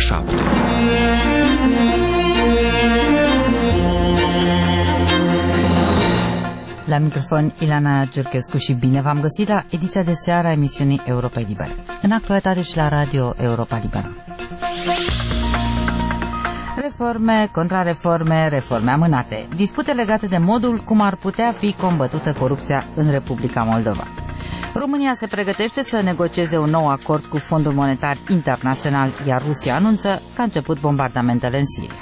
7. La microfon Ilana Giurchescu și bine v-am găsit la ediția de seară a emisiunii Europa Liberă. În actualitate și la Radio Europa Liberă. Reforme, contrareforme, reforme amânate. Dispute legate de modul cum ar putea fi combătută corupția în Republica Moldova. România se pregătește să negocieze un nou acord cu Fondul Monetar Internațional, iar Rusia anunță că a început bombardamentele în Siria.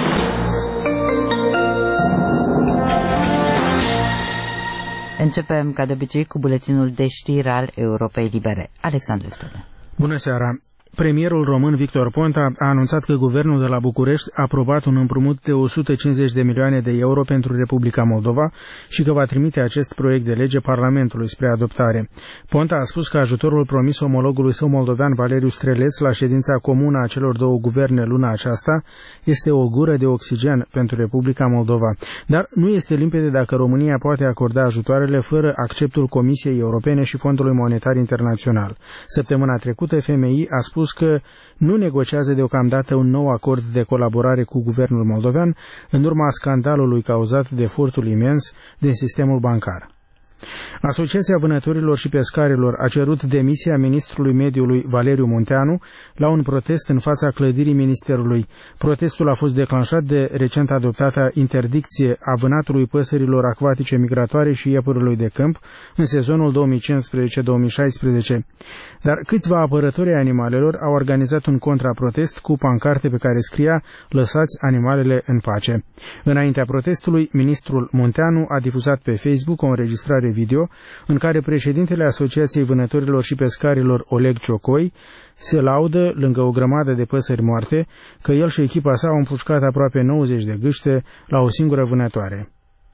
Începem, ca de obicei, cu buletinul de știri al Europei Libere. Alexandru Iftule. Bună seara! Premierul român Victor Ponta a anunțat că guvernul de la București a aprobat un împrumut de 150 de milioane de euro pentru Republica Moldova și că va trimite acest proiect de lege Parlamentului spre adoptare. Ponta a spus că ajutorul promis omologului său moldovean Valeriu Streleț la ședința comună a celor două guverne luna aceasta este o gură de oxigen pentru Republica Moldova. Dar nu este limpede dacă România poate acorda ajutoarele fără acceptul Comisiei Europene și Fondului Monetar Internațional. Săptămâna trecută, FMI a spus că nu negociază deocamdată un nou acord de colaborare cu guvernul moldovean în urma scandalului cauzat de furtul imens din sistemul bancar. Asociația Vânătorilor și Pescarilor a cerut demisia ministrului mediului Valeriu Munteanu la un protest în fața clădirii ministerului. Protestul a fost declanșat de recent adoptata interdicție a vânatului păsărilor acvatice migratoare și iepurilor de câmp în sezonul 2015-2016. Dar câțiva apărători ai animalelor au organizat un contraprotest cu pancarte pe care scria "Lăsați animalele în pace". Înaintea protestului, ministrul Munteanu a difuzat pe Facebook o înregistrare video în care președintele Asociației Vânătorilor și Pescarilor, Oleg Ciocoi, se laudă, lângă o grămadă de păsări moarte, că el și echipa sa au împușcat aproape 90 de gâște la o singură vânătoare.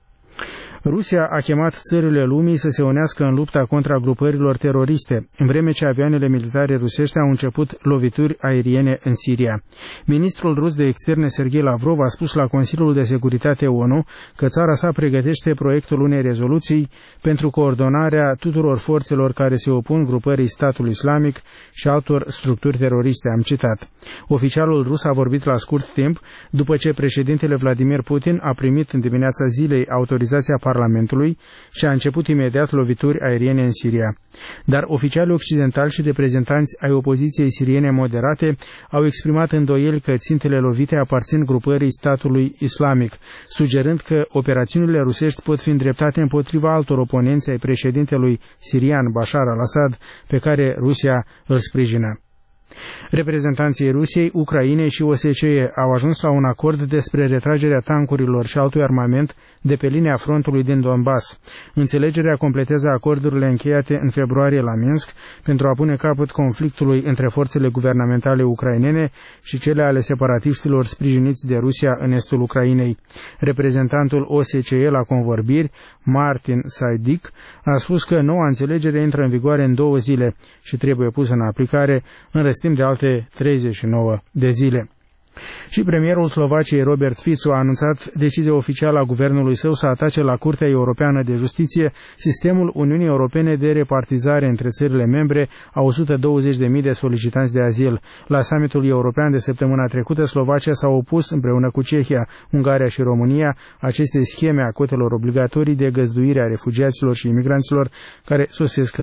Rusia a chemat țările lumii să se unească în lupta contra grupărilor teroriste, în vreme ce avioanele militare rusești au început lovituri aeriene în Siria. Ministrul rus de externe Sergei Lavrov a spus la Consiliul de Securitate ONU că țara sa pregătește proiectul unei rezoluții pentru coordonarea tuturor forțelor care se opun grupării Statul Islamic și altor structuri teroriste, am citat. Oficialul rus a vorbit la scurt timp după ce președintele Vladimir Putin a primit în dimineața zilei autorizația Parlamentului și a început imediat lovituri aeriene în Siria. Dar oficialii occidentali și reprezentanți ai opoziției siriene moderate au exprimat îndoieli că țintele lovite aparțin grupării Statului Islamic, sugerând că operațiunile rusești pot fi îndreptate împotriva altor oponenți ai președintelui sirian Bashar al-Assad, pe care Rusia îl sprijină. Reprezentanții Rusiei, Ucrainei și OSCE au ajuns la un acord despre retragerea tancurilor și altui armament de pe linia frontului din Donbass. Înțelegerea completează acordurile încheiate în februarie la Minsk pentru a pune capăt conflictului între forțele guvernamentale ucrainene și cele ale separatiștilor sprijiniți de Rusia în estul Ucrainei. Reprezentantul OSCE la convorbiri, Martin Saidic, a spus că noua înțelegere intră în vigoare în 2 zile și trebuie pusă în aplicare în timp de alte 39 de zile. Și premierul Slovaciei Robert Fico a anunțat decizia oficială a guvernului său să atace la Curtea Europeană de Justiție sistemul Uniunii Europene de repartizare între țările membre a 120.000 de solicitanți de azil. La summitul european de săptămâna trecută, Slovacia s-a opus împreună cu Cehia, Ungaria și România acestei scheme a cotelor obligatorii de găzduire a refugiaților și imigranților care sosesc